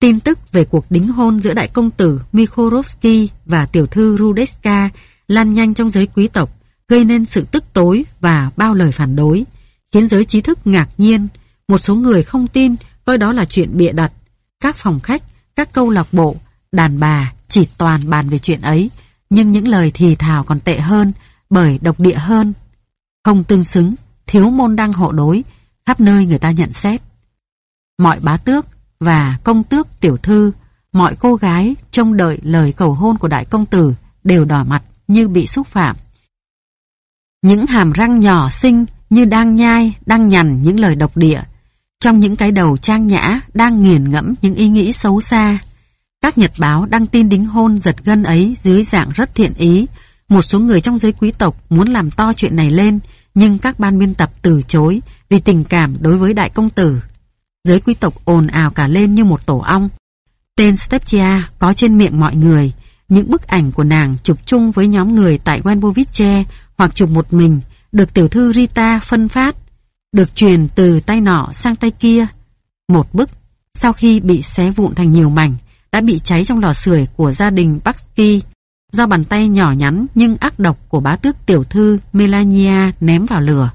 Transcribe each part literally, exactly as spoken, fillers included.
Tin tức về cuộc đính hôn giữa đại công tử Mikhorovsky và tiểu thư Rudeska lan nhanh trong giới quý tộc, gây nên sự tức tối và bao lời phản đối, khiến giới trí thức ngạc nhiên. Một số người không tin, coi đó là chuyện bịa đặt. Các phòng khách, các câu lạc bộ, đàn bà chỉ toàn bàn về chuyện ấy, nhưng những lời thì thào còn tệ hơn, bởi độc địa hơn, không tương xứng, thiếu môn đăng hộ đối, khắp nơi người ta nhận xét. Mọi bá tước và công tước tiểu thư, mọi cô gái trông đợi lời cầu hôn của đại công tử đều đỏ mặt như bị xúc phạm. Những hàm răng nhỏ xinh như đang nhai, đang nhằn những lời độc địa, trong những cái đầu trang nhã đang nghiền ngẫm những ý nghĩ xấu xa. Các nhật báo đăng tin đính hôn giật gân ấy dưới dạng rất thiện ý. Một số người trong giới quý tộc muốn làm to chuyện này lên, nhưng các ban biên tập từ chối vì tình cảm đối với đại công tử. Giới quý tộc ồn ào cả lên như một tổ ong. Tên Stepchia có trên miệng mọi người. Những bức ảnh của nàng chụp chung với nhóm người tại Wenbovice hoặc chụp một mình được tiểu thư Rita phân phát, được truyền từ tay nọ sang tay kia. Một bức, sau khi bị xé vụn thành nhiều mảnh, đã bị cháy trong lò sưởi của gia đình Baksky do bàn tay nhỏ nhắn nhưng ác độc của bá tước tiểu thư Melania ném vào lửa.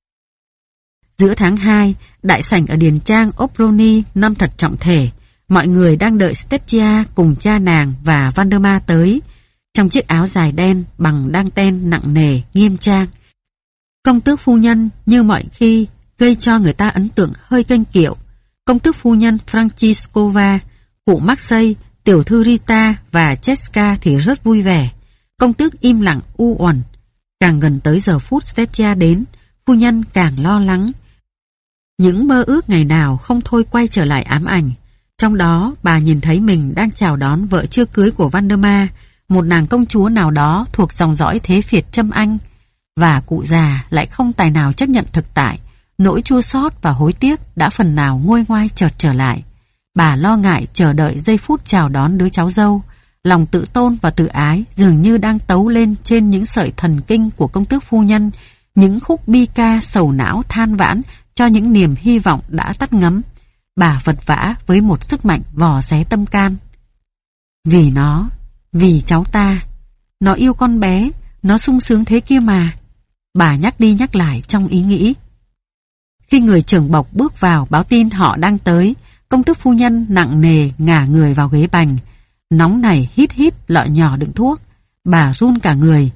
Giữa tháng hai, đại sảnh ở điền trang Oproni năm thật trọng thể. Mọi người đang đợi Stepchia cùng cha nàng và Valdemar tới, trong chiếc áo dài đen bằng đăng ten nặng nề, nghiêm trang. Công tước phu nhân như mọi khi gây cho người ta ấn tượng hơi kênh kiệu. Công tước phu nhân Frantiskova, cụ Maxey, tiểu thư Rita và Cheska thì rất vui vẻ. Công tước im lặng u uẩn. Càng gần tới giờ phút Stepchia đến, phu nhân càng lo lắng. Những mơ ước ngày nào không thôi quay trở lại ám ảnh. Trong đó bà nhìn thấy mình đang chào đón vợ chưa cưới của Valdemar, một nàng công chúa nào đó thuộc dòng dõi thế phiệt Trâm Anh. Và cụ già lại không tài nào chấp nhận thực tại. Nỗi chua xót và hối tiếc đã phần nào nguôi ngoai chợt trở lại. Bà lo ngại chờ đợi giây phút chào đón đứa cháu dâu. Lòng tự tôn và tự ái dường như đang tấu lên trên những sợi thần kinh của công tước phu nhân, những khúc bi ca sầu não than vãn cho những niềm hy vọng đã tắt ngấm. Bà vật vã với một sức mạnh vò xé tâm can. Vì nó, vì cháu ta, nó yêu con bé, nó sung sướng thế kia mà. Bà nhắc đi nhắc lại trong ý nghĩ. Khi người trưởng bộc bước vào báo tin họ đang tới, công tước phu nhân nặng nề ngả người vào ghế bành, nóng nảy hít hít lọ nhỏ đựng thuốc. Bà run cả người,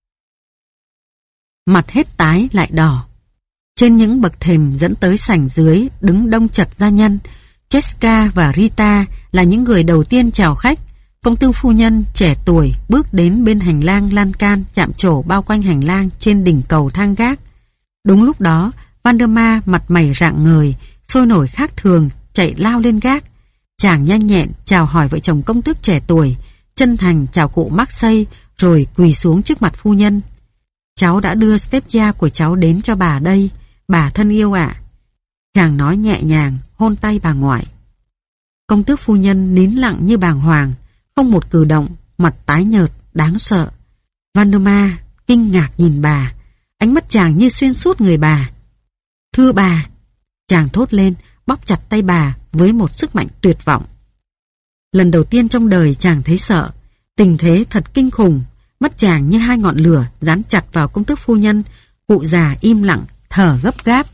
mặt hết tái lại đỏ. Trên những bậc thềm dẫn tới sảnh dưới đứng đông chật gia nhân. Cheska và Rita là những người đầu tiên chào khách. Công tước phu nhân trẻ tuổi bước đến bên hành lang lan can chạm trổ bao quanh hành lang trên đỉnh cầu thang gác. Đúng lúc đó, Valdemar mặt mày rạng ngời, sôi nổi khác thường, chạy lao lên gác. Chàng nhanh nhẹn chào hỏi vợ chồng công tước trẻ tuổi, chân thành chào cụ Maxey, rồi quỳ xuống trước mặt phu nhân. Cháu đã đưa Stepchia của cháu đến cho bà đây, bà thân yêu ạ. Chàng nói nhẹ nhàng, hôn tay bà ngoại. Công tước phu nhân nín lặng như bàng hoàng, không một cử động, mặt tái nhợt, đáng sợ. Valdemar kinh ngạc nhìn bà, ánh mắt chàng như xuyên suốt người bà. Thưa bà, chàng thốt lên, bóp chặt tay bà với một sức mạnh tuyệt vọng. Lần đầu tiên trong đời chàng thấy sợ, tình thế thật kinh khủng. Mắt chàng như hai ngọn lửa dán chặt vào công tước phu nhân. Cụ già im lặng, thở gấp gáp.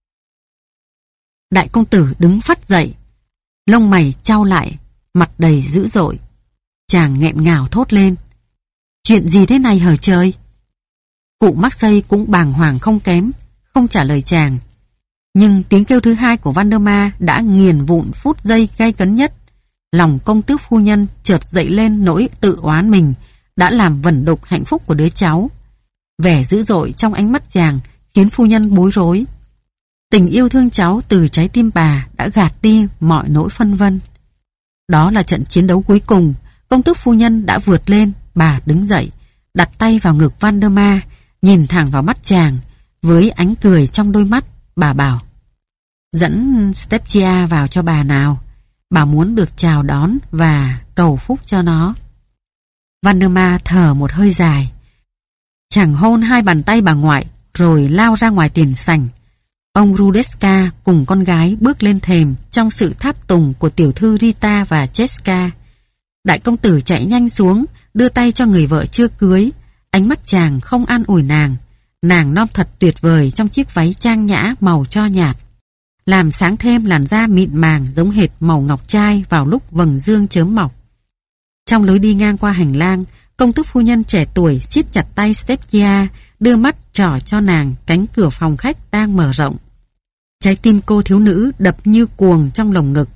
Đại công tử đứng phắt dậy, lông mày chau lại, mặt đầy dữ dội. Chàng nghẹn ngào thốt lên. Chuyện gì thế này hở trời? Cụ Maxey cũng bàng hoàng không kém, không trả lời chàng. Nhưng tiếng kêu thứ hai của Valdemar đã nghiền vụn phút giây gay cấn nhất. Lòng công tước phu nhân chợt dậy lên nỗi tự oán mình đã làm vẩn đục hạnh phúc của đứa cháu. Vẻ dữ dội trong ánh mắt chàng khiến phu nhân bối rối. Tình yêu thương cháu từ trái tim bà đã gạt đi mọi nỗi phân vân. Đó là trận chiến đấu cuối cùng. Công tước phu nhân đã vượt lên. Bà đứng dậy, đặt tay vào ngực Valdemar, nhìn thẳng vào mắt chàng. Với ánh cười trong đôi mắt, bà bảo: Dẫn Stepchia vào cho bà nào. Bà muốn được chào đón và cầu phúc cho nó. Valdemar thở một hơi dài. Chàng hôn hai bàn tay bà ngoại rồi lao ra ngoài tiền sảnh. Ông Rudeska cùng con gái bước lên thềm trong sự tháp tùng của tiểu thư Rita và Cheska. Đại công tử chạy nhanh xuống, đưa tay cho người vợ chưa cưới. Ánh mắt chàng không an ủi nàng. Nàng non thật tuyệt vời trong chiếc váy trang nhã màu tro nhạt, làm sáng thêm làn da mịn màng giống hệt màu ngọc trai vào lúc vầng dương chớm mọc. Trong lối đi ngang qua hành lang, công tước phu nhân trẻ tuổi siết chặt tay Stepchia, đưa mắt trỏ cho nàng cánh cửa phòng khách đang mở rộng. Trái tim cô thiếu nữ đập như cuồng trong lồng ngực.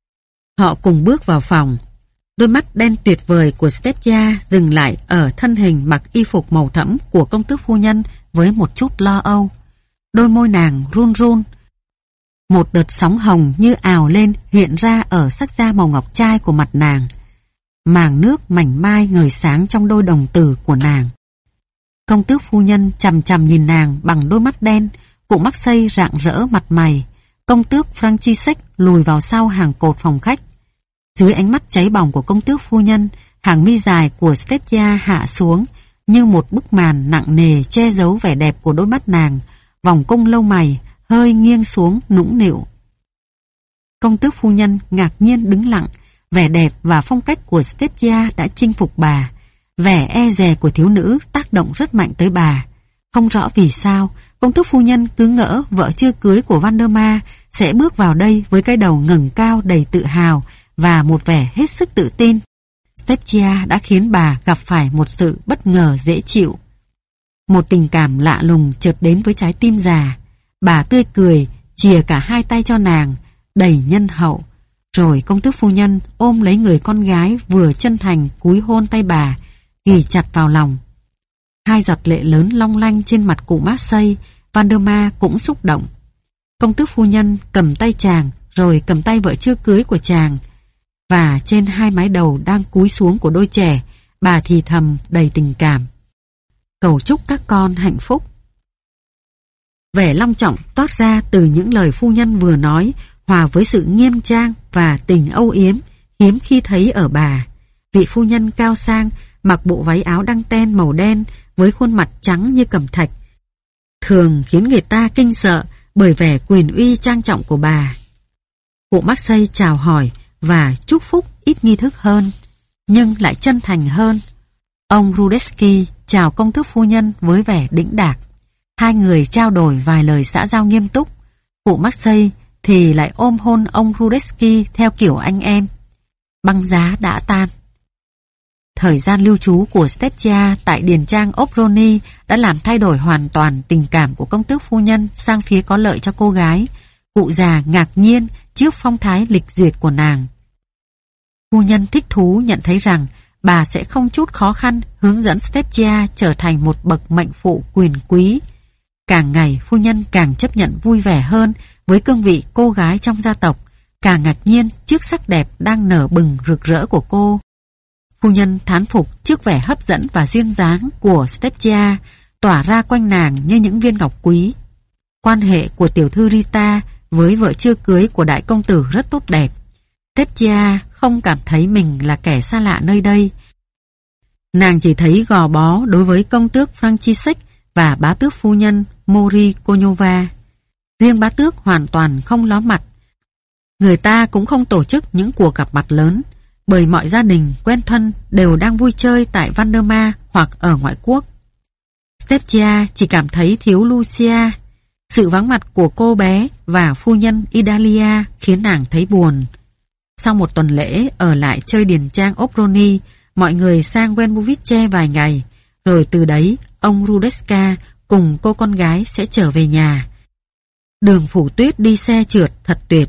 Họ cùng bước vào phòng. Đôi mắt đen tuyệt vời của Stepchia dừng lại ở thân hình mặc y phục màu thẫm của công tước phu nhân với một chút lo âu. Đôi môi nàng run run. Một đợt sóng hồng như ào lên hiện ra ở sắc da màu ngọc trai của mặt nàng. Màng nước mảnh mai ngời sáng trong đôi đồng tử của nàng. Công tước phu nhân chằm chằm nhìn nàng bằng đôi mắt đen. Cụ Marseille rạng rỡ mặt mày. Công tước Franciszek lùi vào sau hàng cột phòng khách. Dưới ánh mắt cháy bỏng của công tước phu nhân, hàng mi dài của Stepchia hạ xuống như một bức màn nặng nề che giấu vẻ đẹp của đôi mắt nàng. Vòng cung lông mày hơi nghiêng xuống nũng nịu. Công tước phu nhân ngạc nhiên đứng lặng. Vẻ đẹp và phong cách của Stepchia đã chinh phục bà. Vẻ e dè của thiếu nữ tác động rất mạnh tới bà. Không rõ vì sao, công tước phu nhân cứ ngỡ vợ chưa cưới của Valdemar sẽ bước vào đây với cái đầu ngẩng cao đầy tự hào và một vẻ hết sức tự tin. Stepchia đã khiến bà gặp phải một sự bất ngờ dễ chịu. Một tình cảm lạ lùng chợt đến với trái tim già. Bà tươi cười, chìa cả hai tay cho nàng, đầy nhân hậu. Rồi công tước phu nhân ôm lấy người con gái vừa chân thành cúi hôn tay bà, ghì chặt vào lòng. Hai giọt lệ lớn long lanh trên mặt cụ Marseille. Valdemar cũng xúc động. Công tước phu nhân cầm tay chàng, rồi cầm tay vợ chưa cưới của chàng, và trên hai mái đầu đang cúi xuống của đôi trẻ, bà thì thầm đầy tình cảm: cầu chúc các con hạnh phúc. Vẻ long trọng toát ra từ những lời phu nhân vừa nói, hòa với sự nghiêm trang và tình âu yếm hiếm khi thấy ở bà. Vị phu nhân cao sang mặc bộ váy áo đăng ten màu đen với khuôn mặt trắng như cẩm thạch, thường khiến người ta kinh sợ bởi vẻ quyền uy trang trọng của bà. Cụ Marseille chào hỏi và chúc phúc ít nghi thức hơn, nhưng lại chân thành hơn. Ông Rudeski chào công tước phu nhân với vẻ đĩnh đạc. Hai người trao đổi vài lời xã giao nghiêm túc. Cụ Marseille thì lại ôm hôn ông Rudeski theo kiểu anh em. Băng giá đã tan. Thời gian lưu trú của Stepchia tại điền trang Oproni đã làm thay đổi hoàn toàn tình cảm của công tước phu nhân sang phía có lợi cho cô gái. Cụ già ngạc nhiên trước phong thái lịch duyệt của nàng. Phu nhân thích thú nhận thấy rằng bà sẽ không chút khó khăn hướng dẫn Stepchia trở thành một bậc mệnh phụ quyền quý. Càng ngày phu nhân càng chấp nhận vui vẻ hơn với cương vị cô gái trong gia tộc, càng ngạc nhiên trước sắc đẹp đang nở bừng rực rỡ của cô. Phu nhân thán phục trước vẻ hấp dẫn và duyên dáng của Stepchia tỏa ra quanh nàng như những viên ngọc quý. Quan hệ của tiểu thư Rita với vợ chưa cưới của đại công tử rất tốt đẹp. Stepchia không cảm thấy mình là kẻ xa lạ nơi đây. Nàng chỉ thấy gò bó đối với công tước Franciszek và bá tước phu nhân Mori Konova. Riêng bá tước hoàn toàn không ló mặt. Người ta cũng không tổ chức những cuộc gặp mặt lớn, bởi mọi gia đình quen thân đều đang vui chơi tại Valdemar hoặc ở ngoại quốc. Stepchia chỉ cảm thấy thiếu Lucia. Sự vắng mặt của cô bé và phu nhân Idalia khiến nàng thấy buồn. Sau một tuần lễ ở lại chơi điền trang Oproni, mọi người sang Wenbovice vài ngày, rồi từ đấy ông Rudeska cùng cô con gái sẽ trở về nhà. Đường phủ tuyết đi xe trượt thật tuyệt.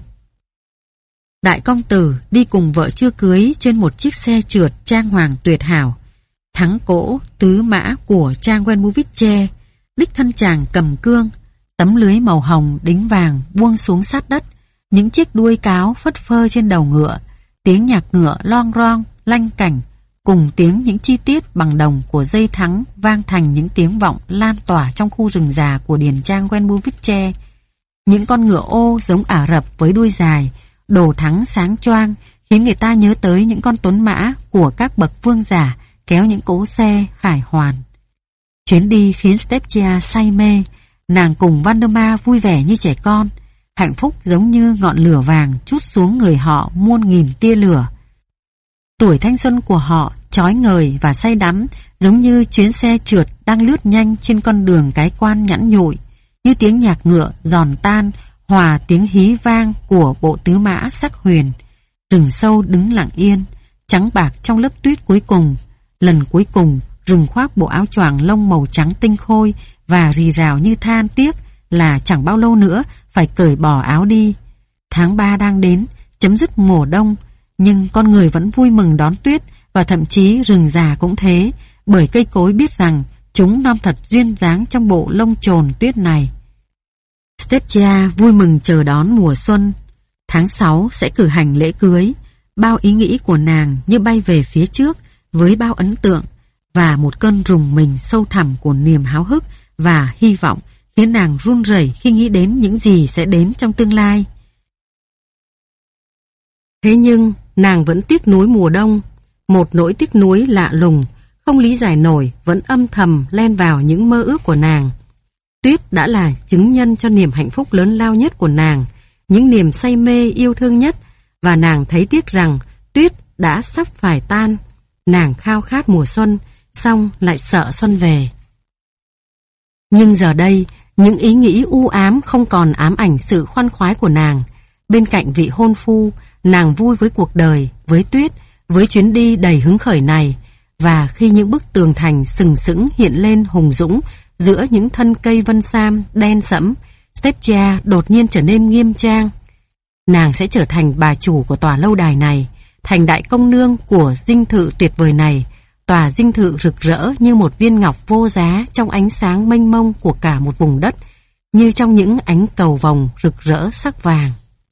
Đại công tử đi cùng vợ chưa cưới trên một chiếc xe trượt trang hoàng tuyệt hảo. Thắng cỗ tứ mã của trang Wenbovice, đích thân chàng cầm cương, tấm lưới màu hồng đính vàng buông xuống sát đất, những chiếc đuôi cáo phất phơ trên đầu ngựa, tiếng nhạc ngựa loong roong, lanh cảnh, cùng tiếng những chi tiết bằng đồng của dây thắng vang thành những tiếng vọng lan tỏa trong khu rừng già của điền trang Wenbovice. Những con ngựa ô giống Ả Rập với đuôi dài, đồ thắng sáng choang khiến người ta nhớ tới những con tuấn mã của các bậc vương giả kéo những cỗ xe khải hoàn. Chuyến đi khiến Stepchia say mê. nàng cùng Valdemar vui vẻ như trẻ con. Hạnh phúc giống như ngọn lửa vàng trút xuống người họ muôn nghìn tia lửa. Tuổi thanh xuân của họ chói ngời và say đắm, giống như chuyến xe trượt đang lướt nhanh trên con đường cái quan nhẵn nhụi, như tiếng nhạc ngựa giòn tan hòa tiếng hí vang của bộ tứ mã sắc huyền. Rừng sâu đứng lặng yên, trắng bạc trong lớp tuyết cuối cùng. Lần cuối cùng, rừng khoác bộ áo choàng lông màu trắng tinh khôi và rì rào như than tiếc là chẳng bao lâu nữa phải cởi bỏ áo đi. Tháng ba đang đến, chấm dứt mùa đông, nhưng con người vẫn vui mừng đón tuyết, và thậm chí rừng già cũng thế, bởi cây cối biết rằng chúng non thật duyên dáng trong bộ lông chồn tuyết này. Stepchia vui mừng chờ đón mùa xuân. Tháng sáu sẽ cử hành lễ cưới. Bao ý nghĩ của nàng như bay về phía trước với bao ấn tượng, và một cơn rùng mình sâu thẳm của niềm háo hức và hy vọng khiến nàng run rẩy khi nghĩ đến những gì sẽ đến trong tương lai. Thế nhưng nàng vẫn tiếc nuối mùa đông, một nỗi tiếc nuối lạ lùng, không lý giải nổi, vẫn âm thầm len vào những mơ ước của nàng. Tuyết đã là chứng nhân cho niềm hạnh phúc lớn lao nhất của nàng, những niềm say mê yêu thương nhất, và nàng thấy tiếc rằng tuyết đã sắp phải tan. Nàng khao khát mùa xuân, xong lại sợ xuân về. Nhưng giờ đây, những ý nghĩ u ám không còn ám ảnh sự khoan khoái của nàng. Bên cạnh vị hôn phu, nàng vui với cuộc đời, với tuyết, với chuyến đi đầy hứng khởi này. Và khi những bức tường thành sừng sững hiện lên hùng dũng giữa những thân cây vân sam đen sẫm, Stepchia đột nhiên trở nên nghiêm trang. Nàng sẽ trở thành bà chủ của tòa lâu đài này, thành đại công nương của dinh thự tuyệt vời này, tòa dinh thự rực rỡ như một viên ngọc vô giá trong ánh sáng mênh mông của cả một vùng đất, như trong những ánh cầu vồng rực rỡ sắc vàng.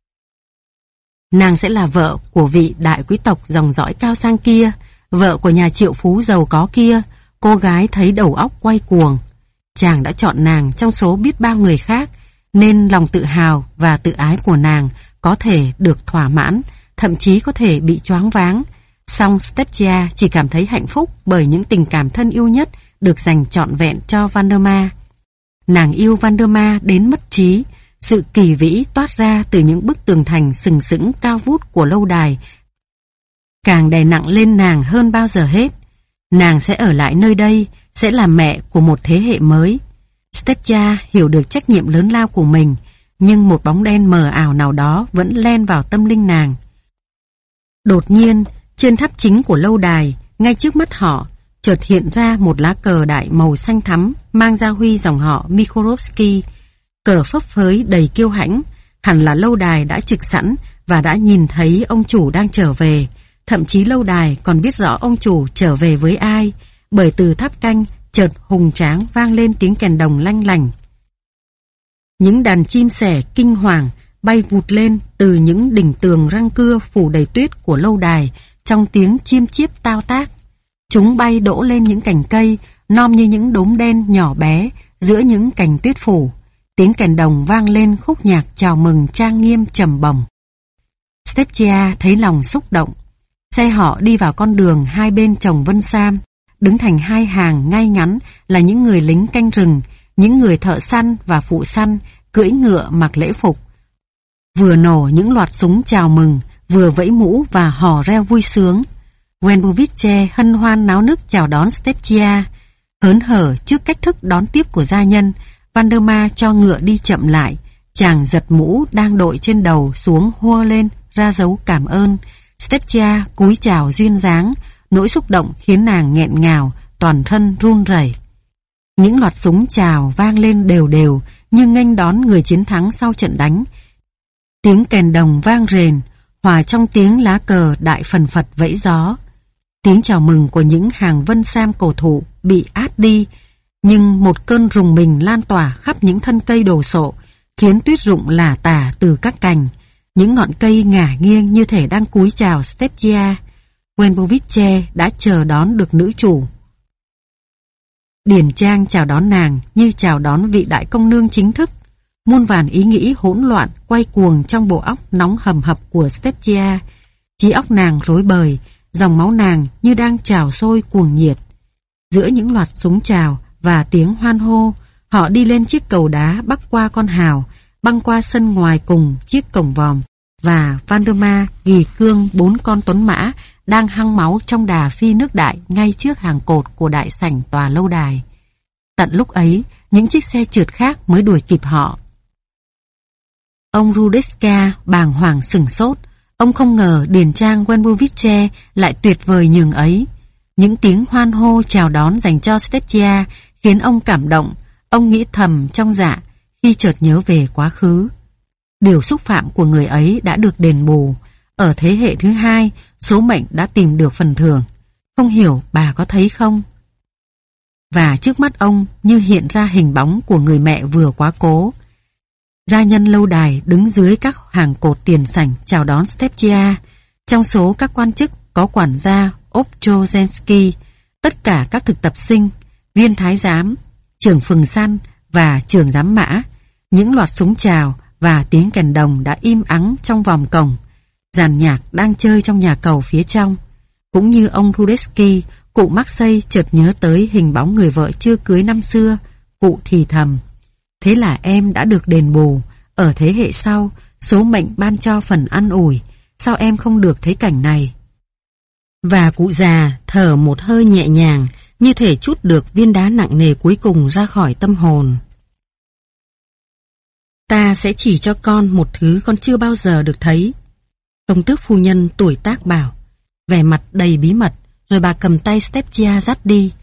Nàng sẽ là vợ của vị đại quý tộc dòng dõi cao sang kia, vợ của nhà triệu phú giàu có kia, cô gái thấy đầu óc quay cuồng. Chàng đã chọn nàng trong số biết bao người khác, nên lòng tự hào và tự ái của nàng có thể được thỏa mãn, thậm chí có thể bị choáng váng. Song Stepchia chỉ cảm thấy hạnh phúc bởi những tình cảm thân yêu nhất được dành trọn vẹn cho Valdemar. Nàng yêu Valdemar đến mất trí. Sự kỳ vĩ toát ra từ những bức tường thành sừng sững cao vút của lâu đài càng đè nặng lên nàng hơn bao giờ hết. Nàng sẽ ở lại nơi đây, sẽ là mẹ của một thế hệ mới. Stepchia hiểu được trách nhiệm lớn lao của mình, nhưng một bóng đen mờ ảo nào đó vẫn len vào tâm linh nàng. Đột nhiên, trên tháp chính của lâu đài, ngay trước mắt họ, chợt hiện ra một lá cờ đại màu xanh thắm mang gia huy dòng họ Mikhorovsky. Cờ phấp phới đầy kiêu hãnh, hẳn là lâu đài đã trực sẵn và đã nhìn thấy ông chủ đang trở về. Thậm chí lâu đài còn biết rõ ông chủ trở về với ai, bởi từ tháp canh chợt hùng tráng vang lên tiếng kèn đồng lanh lành. Những đàn chim sẻ kinh hoàng bay vụt lên từ những đỉnh tường răng cưa phủ đầy tuyết của lâu đài trong tiếng chim chiếp tao tác. Chúng bay đỗ lên những cành cây nom như những đốm đen nhỏ bé giữa những cành tuyết phủ. Tiếng kèn đồng vang lên khúc nhạc chào mừng trang nghiêm trầm bổng. Stepchia thấy lòng xúc động. Xe họ đi vào con đường hai bên chồng vân sam, đứng thành hai hàng ngay ngắn là những người lính canh rừng, những người thợ săn và phụ săn cưỡi ngựa mặc lễ phục. Vừa nổ những loạt súng chào mừng, vừa vẫy mũ và hò reo vui sướng. Wenbovice hân hoan náo nức chào đón Stepchia. Hớn hở trước cách thức đón tiếp của gia nhân, Valdemar cho ngựa đi chậm lại. Chàng giật mũ đang đội trên đầu xuống hua lên ra dấu cảm ơn. Stepchia cúi chào duyên dáng, nỗi xúc động khiến nàng nghẹn ngào, toàn thân run rẩy. Những loạt súng chào vang lên đều đều như nghênh đón người chiến thắng sau trận đánh. Tiếng kèn đồng vang rền, hòa trong tiếng lá cờ đại phần phật vẫy gió. Tiếng chào mừng của những hàng vân sam cổ thụ bị át đi, nhưng một cơn rùng mình lan tỏa khắp những thân cây đồ sộ, khiến tuyết rụng lả tả từ các cành. Những ngọn cây ngả nghiêng như thể đang cúi chào Stepchia. Wenbovice đã chờ đón được nữ chủ. Điển trang chào đón nàng như chào đón vị đại công nương chính thức. Muôn vàn ý nghĩ hỗn loạn quay cuồng trong bộ óc nóng hầm hập của Stepchia. Trí óc nàng rối bời, dòng máu nàng như đang trào sôi cuồng nhiệt. Giữa những loạt súng chào và tiếng hoan hô, Họ đi lên chiếc cầu đá bắc qua con hào, băng qua sân ngoài cùng chiếc cổng vòm, và Valdemar ghi cương bốn con tuấn mã đang hăng máu trong đà phi nước đại ngay trước hàng cột của đại sảnh tòa lâu đài. Tận lúc ấy, những chiếc xe trượt khác mới đuổi kịp họ. Ông Rudeska bàng hoàng sửng sốt. Ông không ngờ điền trang Wenbovice lại tuyệt vời nhường ấy. Những tiếng hoan hô chào đón dành cho Stepchia khiến ông cảm động. Ông nghĩ thầm trong dạ khi chợt nhớ về quá khứ. Điều xúc phạm của người ấy đã được đền bù. Ở thế hệ thứ hai, số mệnh đã tìm được phần thưởng. Không hiểu bà có thấy không? Và trước mắt ông như hiện ra hình bóng của người mẹ vừa quá cố. Gia nhân lâu đài đứng dưới các hàng cột tiền sảnh chào đón Stepchia. Trong số các quan chức có quản gia Obchozensky, tất cả các thực tập sinh, viên thái giám, trưởng phường săn và trưởng giám mã. Những loạt súng chào và tiếng kèn đồng đã im ắng trong vòng cổng. Dàn nhạc đang chơi trong nhà cầu phía trong. Cũng như ông Rudetsky, cụ Marseille chợt nhớ tới hình bóng người vợ chưa cưới năm xưa. Cụ thì thầm: thế là em đã được đền bù. Ở thế hệ sau, số mệnh ban cho phần an ủi. Sao em không được thấy cảnh này? Và cụ già thở một hơi nhẹ nhàng, như thể trút được viên đá nặng nề cuối cùng ra khỏi tâm hồn. Ta sẽ chỉ cho con một thứ con chưa bao giờ được thấy. Công tước phu nhân tuổi tác bảo, vẻ mặt đầy bí mật, rồi bà cầm tay Stepchia dắt đi.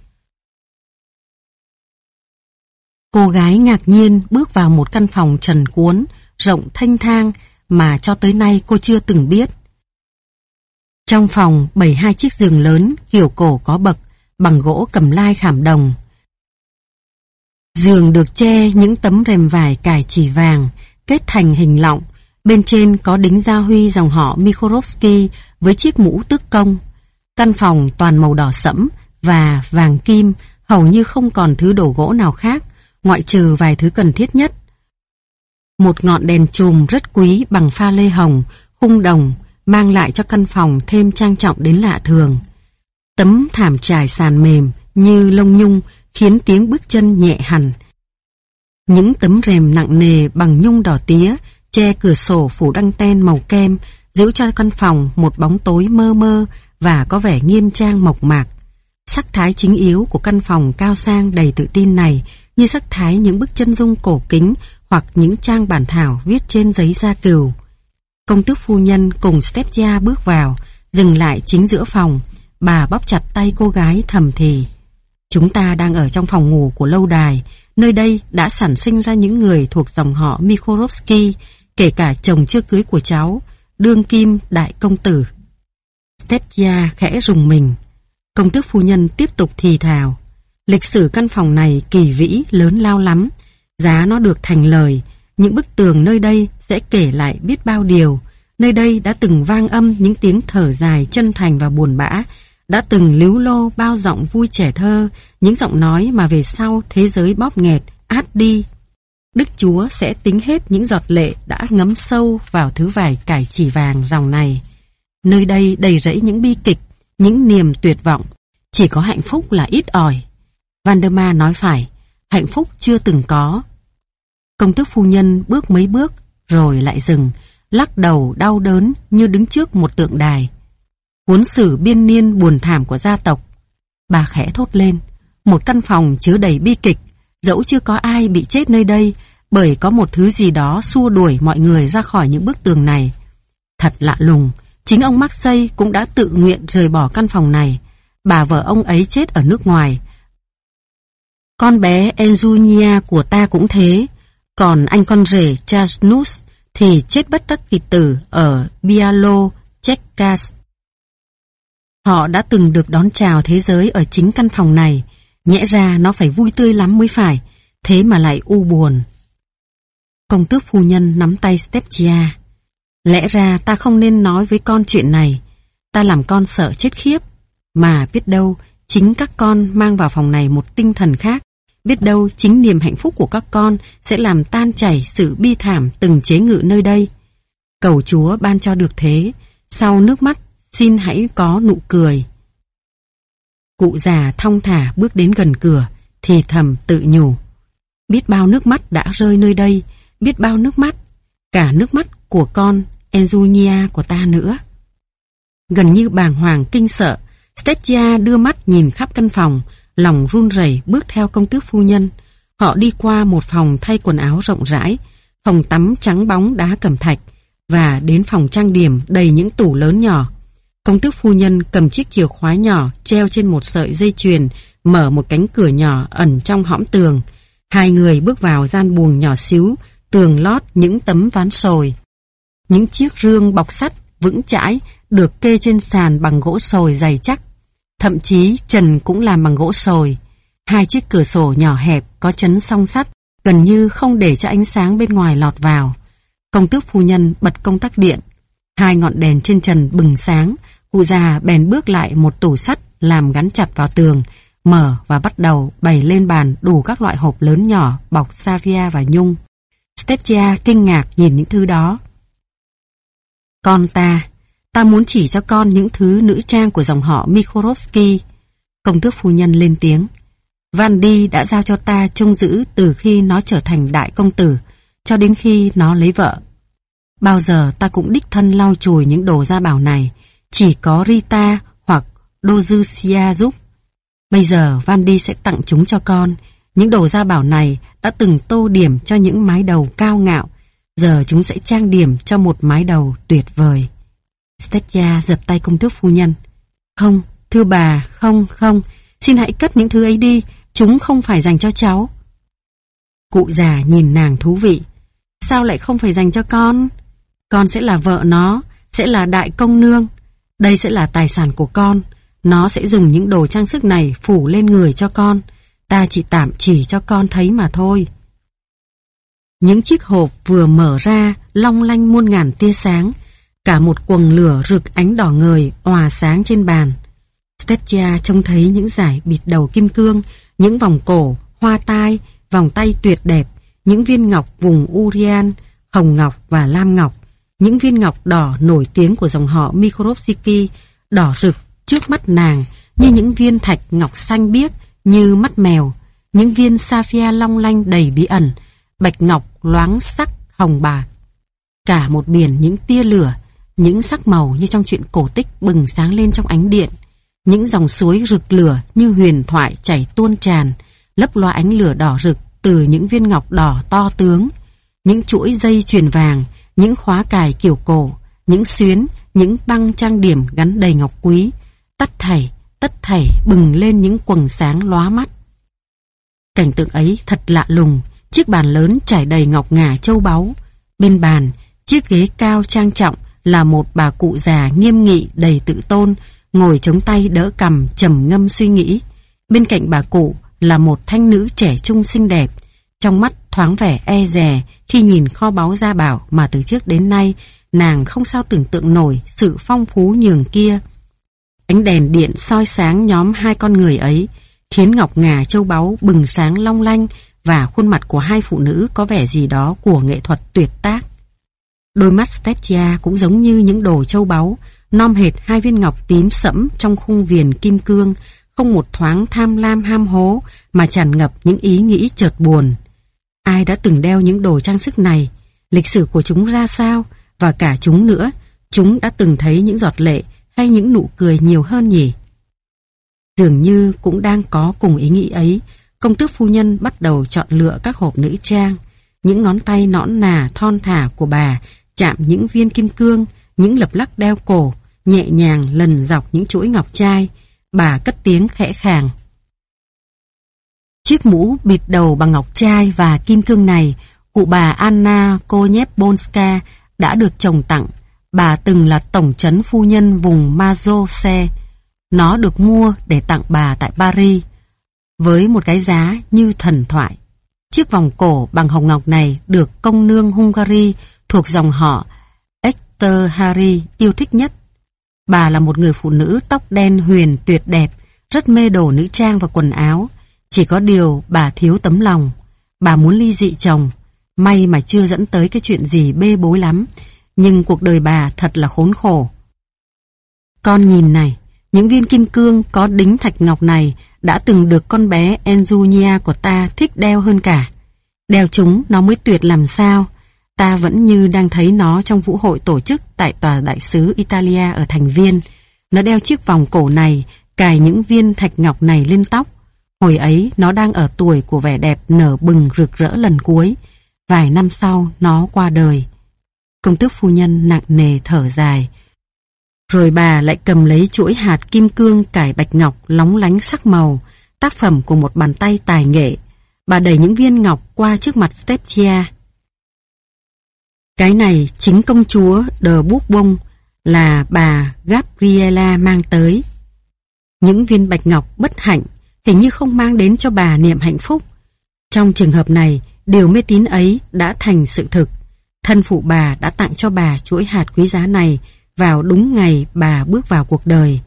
Cô gái ngạc nhiên bước vào một căn phòng trần cuốn, rộng thênh thang mà cho tới nay cô chưa từng biết. Trong phòng bày hai chiếc giường lớn kiểu cổ có bậc, bằng gỗ cầm lai khảm đồng. Giường được che những tấm rèm vải cài chỉ vàng, kết thành hình lọng. Bên trên có đính gia huy dòng họ Mikhorovsky với chiếc mũ tước công. Căn phòng toàn màu đỏ sẫm và vàng kim, hầu như không còn thứ đồ gỗ nào khác, ngoại trừ vài thứ cần thiết nhất. Một ngọn đèn chùm rất quý bằng pha lê hồng, khung đồng, mang lại cho căn phòng thêm trang trọng đến lạ thường. Tấm thảm trải sàn mềm như lông nhung khiến tiếng bước chân nhẹ hẳn. Những tấm rèm nặng nề bằng nhung đỏ tía che cửa sổ phủ đăng ten màu kem, giữ cho căn phòng một bóng tối mơ mơ và có vẻ nghiêm trang mộc mạc. Sắc thái chính yếu của căn phòng cao sang đầy tự tin này như sắc thái những bức chân dung cổ kính hoặc những trang bản thảo viết trên giấy da cừu. Công tước phu nhân cùng Stepchia bước vào, dừng lại chính giữa phòng. Bà bóp chặt tay cô gái thầm thì: chúng ta đang ở trong phòng ngủ của lâu đài. Nơi đây đã sản sinh ra những người thuộc dòng họ Mikhorovsky, kể cả chồng chưa cưới của cháu, đương kim đại công tử. Stepchia khẽ rùng mình. Công tước phu nhân tiếp tục thì thào: lịch sử căn phòng này kỳ vĩ lớn lao lắm. Giá nó được thành lời, những bức tường nơi đây sẽ kể lại biết bao điều. Nơi đây đã từng vang âm những tiếng thở dài chân thành và buồn bã, đã từng líu lô bao giọng vui trẻ thơ, những giọng nói mà về sau thế giới bóp nghẹt, át đi. Đức Chúa sẽ tính hết những giọt lệ đã ngấm sâu vào thứ vải cải chỉ vàng ròng này. Nơi đây đầy rẫy những bi kịch, những niềm tuyệt vọng. Chỉ có hạnh phúc là ít ỏi. Valdemar nói phải, hạnh phúc chưa từng có. Công tước phu nhân bước mấy bước, rồi lại dừng, lắc đầu đau đớn như đứng trước một tượng đài. Cuốn sử biên niên buồn thảm của gia tộc. Bà khẽ thốt lên, một căn phòng chứa đầy bi kịch, dẫu chưa có ai bị chết nơi đây, bởi có một thứ gì đó xua đuổi mọi người ra khỏi những bức tường này. Thật lạ lùng, chính ông Marseille cũng đã tự nguyện rời bỏ căn phòng này. Bà vợ ông ấy chết ở nước ngoài. Con bé Enjunia của ta cũng thế. Còn anh con rể Chasnus thì chết bất đắc kỳ tử ở Bialo, Chekkas. Họ đã từng được đón chào thế giới ở chính căn phòng này. Nhẽ ra nó phải vui tươi lắm mới phải, thế mà lại u buồn. Công tước phu nhân nắm tay Stepchia. Lẽ ra ta không nên nói với con chuyện này. Ta làm con sợ chết khiếp. Mà biết đâu chính các con mang vào phòng này một tinh thần khác. Biết đâu chính niềm hạnh phúc của các con sẽ làm tan chảy sự bi thảm từng chế ngự nơi đây. Cầu Chúa ban cho được thế. Sau nước mắt xin hãy có nụ cười. Cụ già thong thả bước đến gần cửa, thì thầm tự nhủ: Biết bao nước mắt đã rơi nơi đây, biết bao nước mắt, cả nước mắt của con Enzunia của ta nữa. Gần như bàng hoàng kinh sợ, Steptia đưa mắt nhìn khắp căn phòng, lòng run rẩy bước theo công tước phu nhân. Họ đi qua một phòng thay quần áo rộng rãi, phòng tắm trắng bóng đá cẩm thạch, và đến phòng trang điểm đầy những tủ lớn nhỏ. Công tước phu nhân cầm chiếc chìa khóa nhỏ treo trên một sợi dây chuyền, mở một cánh cửa nhỏ ẩn trong hõm tường. Hai người bước vào gian buồng nhỏ xíu, tường lót những tấm ván sồi. Những chiếc rương bọc sắt vững chãi được kê trên sàn bằng gỗ sồi dày chắc. Thậm chí trần cũng làm bằng gỗ sồi. Hai chiếc cửa sổ nhỏ hẹp có chấn song sắt, gần như không để cho ánh sáng bên ngoài lọt vào. Công tước phu nhân bật công tắc điện. Hai ngọn đèn trên trần bừng sáng. Cụ già bèn bước lại một tủ sắt làm gắn chặt vào tường, mở và bắt đầu bày lên bàn đủ các loại hộp lớn nhỏ bọc savia và nhung. Steptia kinh ngạc nhìn những thứ đó. Con ta, ta muốn chỉ cho con những thứ nữ trang của dòng họ Mikhorovsky. Công tước phu nhân lên tiếng. Vandi đã giao cho ta trông giữ từ khi nó trở thành đại công tử cho đến khi nó lấy vợ. Bao giờ ta cũng đích thân lau chùi những đồ gia bảo này, chỉ có Rita hoặc Dozusia giúp. Bây giờ Vandi sẽ tặng chúng cho con. Những đồ gia bảo này đã từng tô điểm cho những mái đầu cao ngạo, giờ chúng sẽ trang điểm cho một mái đầu tuyệt vời. Steptia giật tay công tước phu nhân. Không, thưa bà, không, không, xin hãy cất những thứ ấy đi, chúng không phải dành cho cháu. Cụ già nhìn nàng thú vị. Sao lại không phải dành cho con? Con sẽ là vợ nó, sẽ là đại công nương. Đây sẽ là tài sản của con. Nó sẽ dùng những đồ trang sức này phủ lên người cho con. Ta chỉ tạm chỉ cho con thấy mà thôi. Những chiếc hộp vừa mở ra, long lanh muôn ngàn tia sáng. Cả một quầng lửa rực ánh đỏ ngời òa sáng trên bàn. Steptia trông thấy những dải bịt đầu kim cương, những vòng cổ, hoa tai, vòng tay tuyệt đẹp, những viên ngọc vùng Urian, hồng ngọc và lam ngọc, những viên ngọc đỏ nổi tiếng của dòng họ Mikhorovsky, đỏ rực trước mắt nàng như những viên thạch ngọc xanh biếc như mắt mèo, những viên sapphire long lanh đầy bí ẩn, bạch ngọc loáng sắc hồng bạc. Cả một biển những tia lửa, những sắc màu như trong truyện cổ tích bừng sáng lên trong ánh điện, những dòng suối rực lửa như huyền thoại chảy tuôn tràn, lấp loa ánh lửa đỏ rực từ những viên ngọc đỏ to tướng, những chuỗi dây chuyền vàng, những khóa cài kiểu cổ, những xuyến, những băng trang điểm gắn đầy ngọc quý, tất thảy, tất thảy bừng lên những quầng sáng lóa mắt. Cảnh tượng ấy thật lạ lùng. Chiếc bàn lớn trải đầy ngọc ngà châu báu. Bên bàn, chiếc ghế cao trang trọng là một bà cụ già nghiêm nghị đầy tự tôn, ngồi chống tay đỡ cằm trầm ngâm suy nghĩ. Bên cạnh bà cụ là một thanh nữ trẻ trung xinh đẹp, trong mắt thoáng vẻ e dè khi nhìn kho báu gia bảo mà từ trước đến nay nàng không sao tưởng tượng nổi sự phong phú nhường kia. Ánh đèn điện soi sáng nhóm hai con người ấy, khiến ngọc ngà châu báu bừng sáng long lanh và khuôn mặt của hai phụ nữ có vẻ gì đó của nghệ thuật tuyệt tác. Đôi mắt Steptia cũng giống như những đồ châu báu, nom hệt hai viên ngọc tím sẫm trong khung viền kim cương, không một thoáng tham lam ham hố mà tràn ngập những ý nghĩ chợt buồn. Ai đã từng đeo những đồ trang sức này? Lịch sử của chúng ra sao? Và cả chúng nữa, chúng đã từng thấy những giọt lệ hay những nụ cười nhiều hơn nhỉ? Dường như cũng đang có cùng ý nghĩ ấy, công tước phu nhân bắt đầu chọn lựa các hộp nữ trang. Những ngón tay nõn nà thon thả của bà chạm những viên kim cương, những lập lắc đeo cổ, nhẹ nhàng lần dọc những chuỗi ngọc trai. Bà cất tiếng khẽ khàng. Chiếc mũ bịt đầu bằng ngọc trai và kim cương này, cụ bà Anna Konyebonska đã được chồng tặng. Bà từng là tổng trấn phu nhân vùng Mazose. Nó được mua để tặng bà tại Paris, với một cái giá như thần thoại. Chiếc vòng cổ bằng hồng ngọc này được công nương Hungary thuộc dòng họ Esterházy yêu thích nhất. Bà là một người phụ nữ tóc đen huyền tuyệt đẹp, rất mê đồ nữ trang và quần áo. Chỉ có điều bà thiếu tấm lòng. Bà muốn ly dị chồng. May mà chưa dẫn tới cái chuyện gì bê bối lắm. Nhưng cuộc đời bà thật là khốn khổ. Con nhìn này, những viên kim cương có đính thạch ngọc này đã từng được con bé Enzunia của ta thích đeo hơn cả. Đeo chúng nó mới tuyệt làm sao. Ta vẫn như đang thấy nó trong vũ hội tổ chức tại tòa đại sứ Italia ở thành Viên. Nó đeo chiếc vòng cổ này, cài những viên thạch ngọc này lên tóc. Hồi ấy nó đang ở tuổi của vẻ đẹp nở bừng rực rỡ lần cuối. Vài năm sau nó qua đời. Công tước phu nhân nặng nề thở dài. Rồi bà lại cầm lấy chuỗi hạt kim cương cài bạch ngọc lóng lánh sắc màu, tác phẩm của một bàn tay tài nghệ. Bà đẩy những viên ngọc qua trước mặt Stepchia. Cái này chính công chúa de Bourbon là bà Gabriela mang tới. Những viên bạch ngọc bất hạnh hình như không mang đến cho bà niềm hạnh phúc. Trong trường hợp này, điều mê tín ấy đã thành sự thực. Thân phụ bà đã tặng cho bà chuỗi hạt quý giá này vào đúng ngày bà bước vào cuộc đời.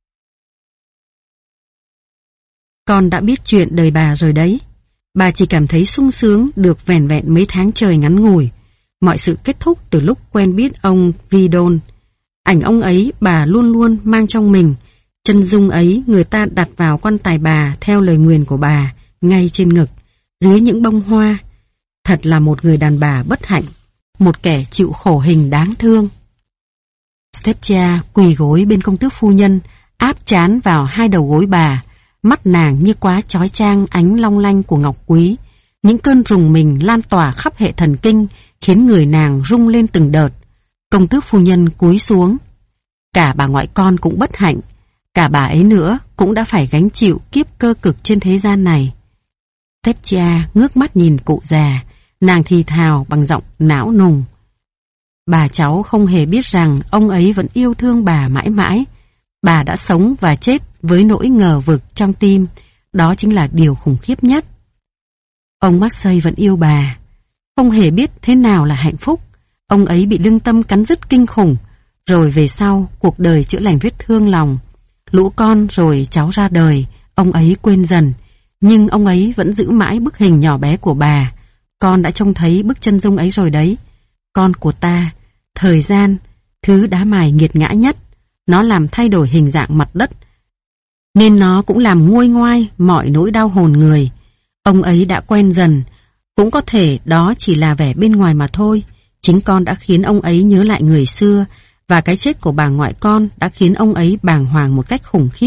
Con đã biết chuyện đời bà rồi đấy. Bà chỉ cảm thấy sung sướng được vẻn vẹn mấy tháng trời ngắn ngủi. Mọi sự kết thúc từ lúc quen biết ông Vidon. Ảnh ông ấy bà luôn luôn mang trong mình. Chân dung ấy người ta đặt vào quan tài bà theo lời nguyền của bà, ngay trên ngực, dưới những bông hoa. Thật là một người đàn bà bất hạnh, một kẻ chịu khổ hình đáng thương. Stepchia quỳ gối bên công tước phu nhân, áp trán vào hai đầu gối bà. Mắt nàng như quá chói chang ánh long lanh của ngọc quý. Những cơn rùng mình lan tỏa khắp hệ thần kinh, khiến người nàng rung lên từng đợt. Công tước phu nhân cúi xuống. Cả bà ngoại con cũng bất hạnh. Cả bà ấy nữa cũng đã phải gánh chịu kiếp cơ cực trên thế gian này. Stepchia ngước mắt nhìn cụ già. Nàng thì thào bằng giọng não nùng. Bà cháu không hề biết rằng ông ấy vẫn yêu thương bà mãi mãi. Bà đã sống và chết với nỗi ngờ vực trong tim. Đó chính là điều khủng khiếp nhất. Ông Marseille vẫn yêu bà. Không hề biết thế nào là hạnh phúc. Ông ấy bị lương tâm cắn rứt kinh khủng. Rồi về sau, cuộc đời chữa lành vết thương lòng. Lũ con rồi cháu ra đời. Ông ấy quên dần. Nhưng ông ấy vẫn giữ mãi bức hình nhỏ bé của bà. Con đã trông thấy bức chân dung ấy rồi đấy. Con của ta, thời gian, thứ đá mài nghiệt ngã nhất. Nó làm thay đổi hình dạng mặt đất. Nên nó cũng làm nguôi ngoai mọi nỗi đau hồn người. Ông ấy đã quen dần. Cũng có thể đó chỉ là vẻ bên ngoài mà thôi. Chính con đã khiến ông ấy nhớ lại người xưa. Và cái chết của bà ngoại con đã khiến ông ấy bàng hoàng một cách khủng khiếp.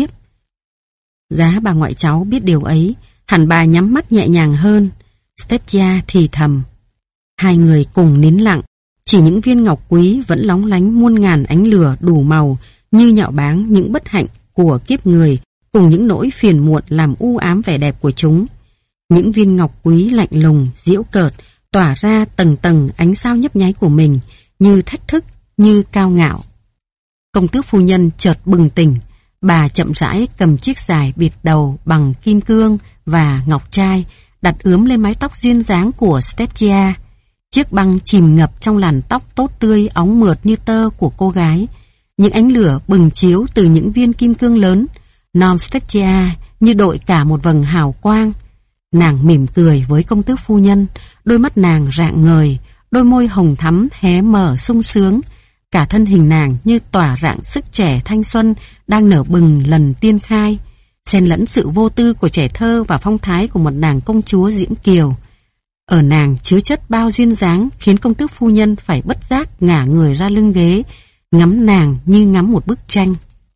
Giá bà ngoại cháu biết điều ấy, hẳn bà nhắm mắt nhẹ nhàng hơn. Stepchia thì thầm. Hai người cùng nín lặng. Chỉ những viên ngọc quý vẫn lóng lánh muôn ngàn ánh lửa đủ màu, như nhạo báng những bất hạnh của kiếp người cùng những nỗi phiền muộn làm u ám vẻ đẹp của chúng. Những viên ngọc quý lạnh lùng, giễu cợt, tỏa ra tầng tầng ánh sao nhấp nháy của mình, như thách thức, như cao ngạo. Công tước phu nhân chợt bừng tỉnh. Bà chậm rãi cầm chiếc dài bịt đầu bằng kim cương và ngọc trai, đặt ướm lên mái tóc duyên dáng của Stepchia. Chiếc băng chìm ngập trong làn tóc tốt tươi óng mượt như tơ của cô gái. Những ánh lửa bừng chiếu từ những viên kim cương lớn. Nom Stepchia như đội cả một vầng hào quang. Nàng mỉm cười với công tước phu nhân, đôi mắt nàng rạng ngời, đôi môi hồng thắm hé mở sung sướng. Cả thân hình nàng như tỏa rạng sức trẻ thanh xuân đang nở bừng lần tiên khai, xen lẫn sự vô tư của trẻ thơ và phong thái của một nàng công chúa diễm kiều. Ở nàng chứa chất bao duyên dáng khiến công tước phu nhân phải bất giác ngả người ra lưng ghế, ngắm nàng như ngắm một bức tranh.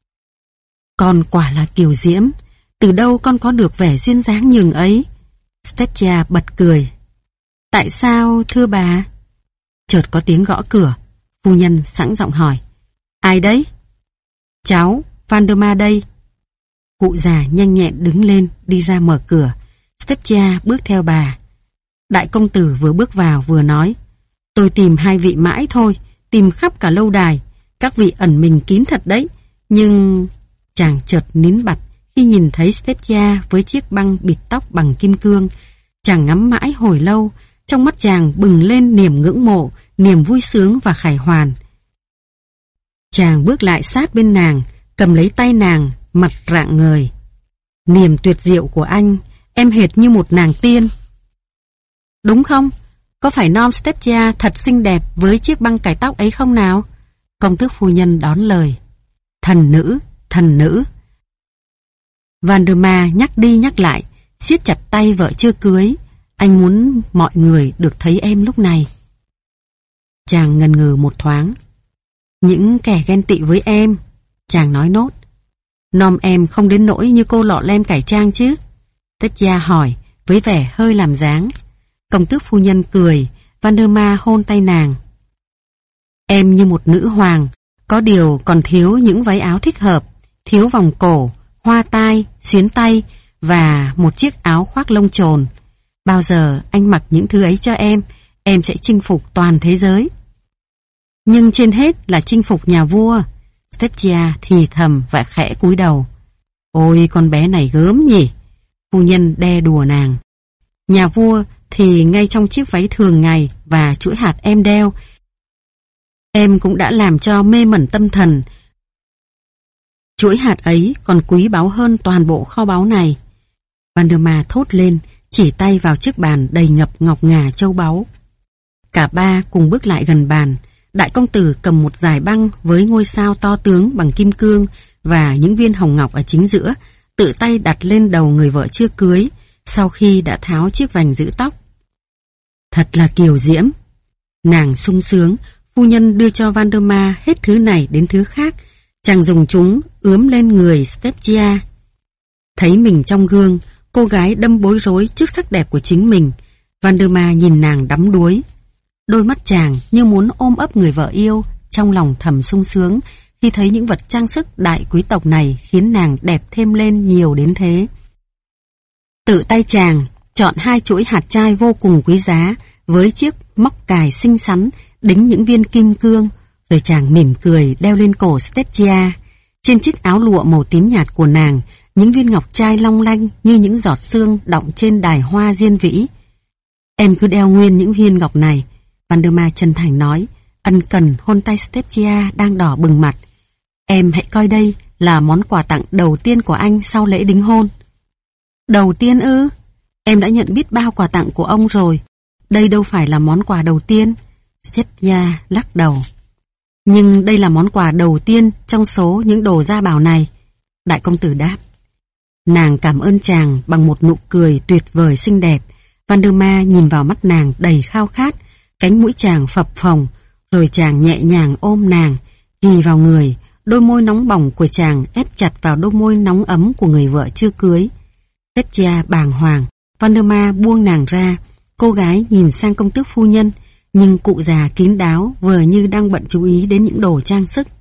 Con quả là kiều diễm, từ đâu con có được vẻ duyên dáng nhường ấy? Stepchia bật cười. Tại sao thưa bà? Chợt có tiếng gõ cửa. Phu nhân sẵn giọng hỏi. Ai đấy? Cháu, Valdemar đây. Cụ già nhanh nhẹn đứng lên đi ra mở cửa. Stepchia bước theo bà. Đại công tử vừa bước vào vừa nói. Tôi tìm hai vị mãi thôi, tìm khắp cả lâu đài. Các vị ẩn mình kín thật đấy. Nhưng... Chàng chợt nín bặt khi nhìn thấy Stepchia với chiếc băng bịt tóc bằng kim cương. Chàng ngắm mãi hồi lâu. Trong mắt chàng bừng lên niềm ngưỡng mộ, niềm vui sướng và khải hoàn. Chàng bước lại sát bên nàng, cầm lấy tay nàng, mặt rạng ngời. Niềm tuyệt diệu của anh, em hệt như một nàng tiên. Đúng không? Có phải Nom Stepchia thật xinh đẹp với chiếc băng cài tóc ấy không nào? Công tước phu nhân đón lời. Thần nữ, thần nữ. Valdemar nhắc đi nhắc lại, siết chặt tay vợ chưa cưới. Anh muốn mọi người được thấy em lúc này. Chàng ngần ngừ một thoáng. Những kẻ ghen tị với em, chàng nói nốt. Nom em không đến nỗi như cô lọ lem cải trang chứ? Tetsuya hỏi với vẻ hơi làm dáng. Công tước phu nhân cười, Vandermeer hôn tay nàng. Em như một nữ hoàng, có điều còn thiếu những váy áo thích hợp, thiếu vòng cổ, hoa tai, xuyến tay và một chiếc áo khoác lông trồn. Bao giờ anh mặc những thứ ấy cho em, em sẽ chinh phục toàn thế giới. Nhưng trên hết là chinh phục nhà vua. Tetsuya thì thầm và khẽ cúi đầu. Ôi con bé này gớm nhỉ? Phu nhân đe đùa nàng. Nhà vua thì ngay trong chiếc váy thường ngày và chuỗi hạt em đeo, em cũng đã làm cho mê mẩn tâm thần. Chuỗi hạt ấy còn quý báu hơn toàn bộ kho báu này. Vandermeer thốt lên, chỉ tay vào chiếc bàn đầy ngập ngọc ngà châu báu. Cả ba cùng bước lại gần bàn. Đại công tử cầm một dải băng với ngôi sao to tướng bằng kim cương và những viên hồng ngọc ở chính giữa, tự tay đặt lên đầu người vợ chưa cưới, sau khi đã tháo chiếc vành giữ tóc. Thật là kiều diễm. Nàng sung sướng. Phu nhân đưa cho Vandermeer hết thứ này đến thứ khác. Chàng dùng chúng ướm lên người Tetsuya. Thấy mình trong gương, cô gái đâm bối rối trước sắc đẹp của chính mình. Vandermeer nhìn nàng đắm đuối. Đôi mắt chàng như muốn ôm ấp người vợ yêu, trong lòng thầm sung sướng khi thấy những vật trang sức đại quý tộc này khiến nàng đẹp thêm lên nhiều đến thế. Tự tay chàng chọn hai chuỗi hạt trai vô cùng quý giá với chiếc móc cài xinh xắn đính những viên kim cương, rồi chàng mỉm cười đeo lên cổ Tetsuya. Trên chiếc áo lụa màu tím nhạt của nàng, những viên ngọc trai long lanh như những giọt sương đọng trên đài hoa diên vĩ. Em cứ đeo nguyên những viên ngọc này, Vandermeer chân thành nói, ân cần hôn tay Tetsuya đang đỏ bừng mặt. Em hãy coi đây là món quà tặng đầu tiên của anh sau lễ đính hôn. Đầu tiên ư? Em đã nhận biết bao quà tặng của ông rồi. Đây đâu phải là món quà đầu tiên. Tetsuya lắc đầu. Nhưng đây là món quà đầu tiên trong số những đồ gia bảo này. Đại công tử đáp. Nàng cảm ơn chàng bằng một nụ cười tuyệt vời xinh đẹp. Vandermeer nhìn vào mắt nàng đầy khao khát. Cánh mũi chàng phập phồng, rồi chàng nhẹ nhàng ôm nàng, ghì vào người. Đôi môi nóng bỏng của chàng ép chặt vào đôi môi nóng ấm của người vợ chưa cưới. Tetsuya bàng hoàng. Vandermeer buông nàng ra. Cô gái nhìn sang công tước phu nhân, nhưng cụ già kín đáo vừa như đang bận chú ý đến những đồ trang sức.